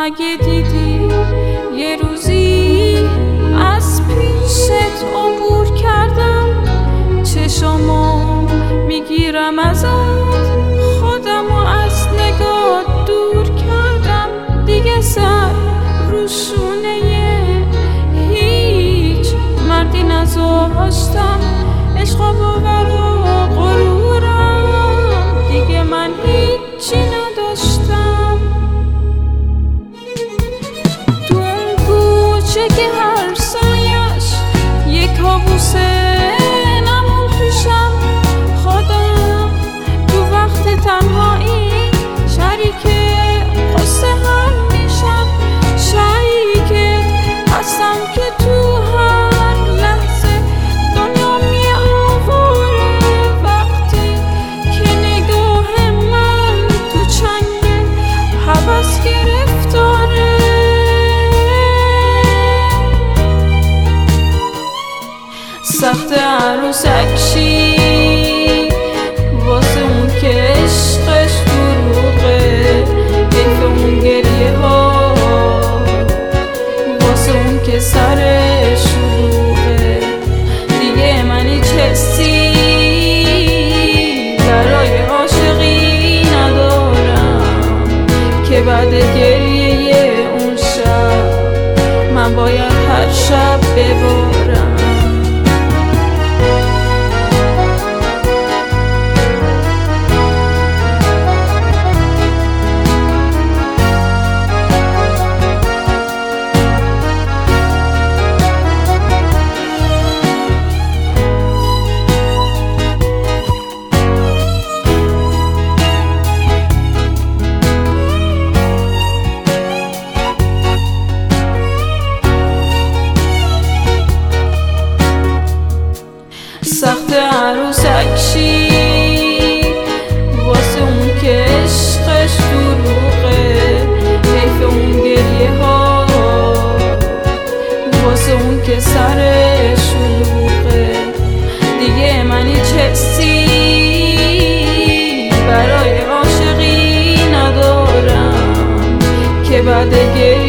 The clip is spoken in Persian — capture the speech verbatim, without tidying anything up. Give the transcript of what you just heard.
اگه دیدی یه روزی از پیشت عبور کردم، چشامو میگیرم ازت، خودمو از نگاه دور کردم، دیگه سر رو شونه هیچ مردی نذاشتم، عشق و باور و غرورم دیگه من هیچی نداشتم. تو اون کوچه که هر سایش یک کابوسه نمون پیشم، خودم تو وقت تنهایی شریک قصه هم میشم، شریکت هستم که تو هر لحظه دنیا می آوره، وقتی که نگاه من تو چنگ هوس گرفتاره. سخت عروسک شی واسه اون که عشقش دروغه، حیف اون گریه ها واسه اون که سرش شلوغه، دیگه من هیچ حسی برای عاشقی ندارم که بعد گریه اون شب من باید هر شب ببارم. سخت عروسک شی واسه اون که عشقش دروغه، حیف اون گریه ها واسه اون که سرش شلوغه، دیگه من هیچ حسی برای عاشقی ندارم که بعد گریه